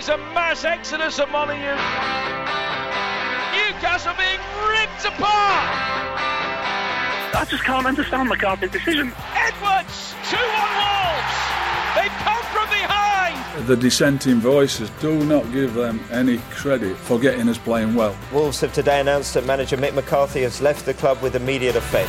There's a mass exodus of Molineux. Newcastle being ripped apart. I just can't understand McCarthy's decision. Edwards, 2-1 Wolves. They come from behind. The dissenting voices, do not give them any credit for getting us playing well. Wolves have today announced that manager Mick McCarthy has left the club with immediate effect.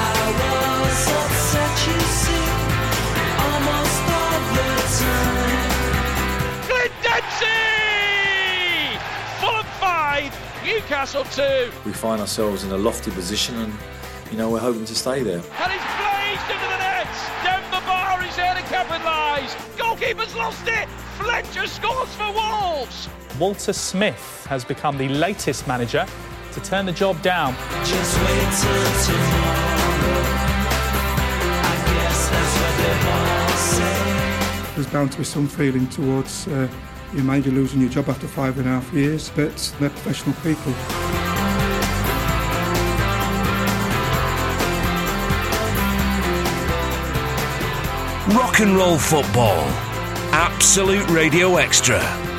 Clint Dempsey! Fulham 5, Newcastle 2. We find ourselves in a lofty position and, we're hoping to stay there. And it's blazed into the net. Denver Bar is there to capitalise. Goalkeeper's lost it. Fletcher scores for Wolves. Walter Smith has become the latest manager to turn the job down. Just wait till tomorrow. I guess that's what they all say. There's bound to be some feeling towards your manager losing your job after 5.5 years, but they're professional people. Rock and roll football. Absolute Radio Extra.